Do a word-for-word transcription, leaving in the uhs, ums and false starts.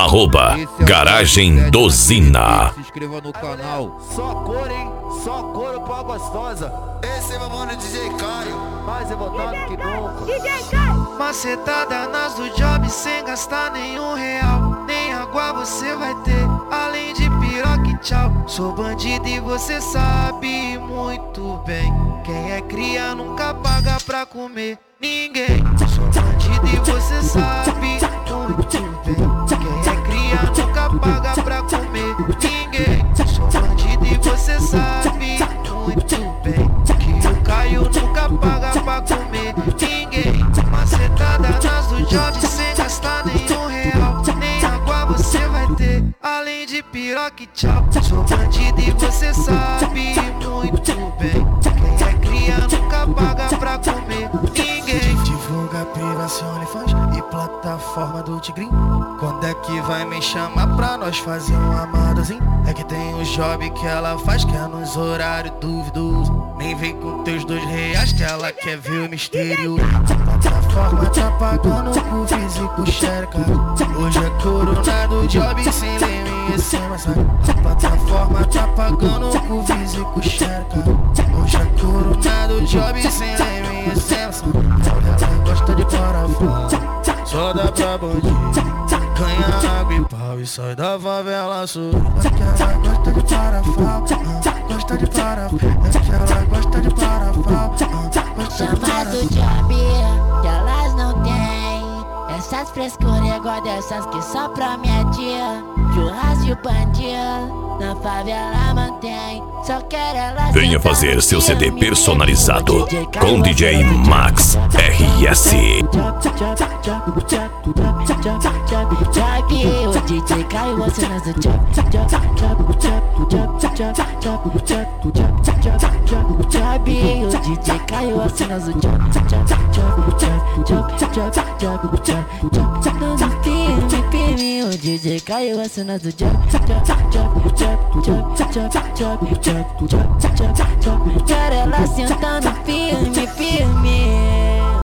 Arroba Garagem Dozina. Se inscreva no canal. Só cor, hein? Só cor pra gostosa. Esse é meu mano D J Caio, mais revoltado que nunca. D J Caio. Macetada nas do job sem gastar nenhum real. Nem água você vai ter, além de piroca e tchau. Sou bandido e você sabe muito bem. Quem é cria nunca paga pra comer ninguém. Sou bandido e você sabe muito bem. Quem é cria nunca paga pra comer ninguém. Sou bandido e você sabe muito bem que o Caio nunca paga pra comer ninguém. Macetada nas do job sem gastar nenhum real. Nem água você vai ter, além de piroca e tchau. Sou bandido e você sabe muito bem. Quem é cria nunca paga pra comer ninguém. Divulga privação, OnlyFans e plataforma do Tigrinho. Quando é que vai me chamar pra nós fazer um amadozinho? É que tem um job que ela faz que é nos horários duvidosos. Nem vem com teus dois reais que ela quer ver o misterioso. A plataforma tá pagando com físico xereca. Hoje é coronado job sem leme e sem massagem. A plataforma tá pagando com físico xereca. Hoje é coronado job sem leme e sem massagem. Ela gosta de parafuso, só dá pra bandido. Ganha água e pau e sai da favela sorrindo. Ela gosta de parafuso, gosta de parafuso. Ela gosta de parafuso, gosta de Chamado job que elas não têm. Essas frescuras igual dessas que só promete. Churrasco e bandido na favela mantém. Só quer elas. Venha fazer seu C D personalizado com D J Max R S. O D J Caio assinando o job, job, job, job, job, job, job, job. O D J Caio assinando o job, job, job, job, job, job, job, job. No filme, filme, o D J Caio assinando o job, job, job, job, job, job, job, job, job, job. Quero ela sentando firme, firme.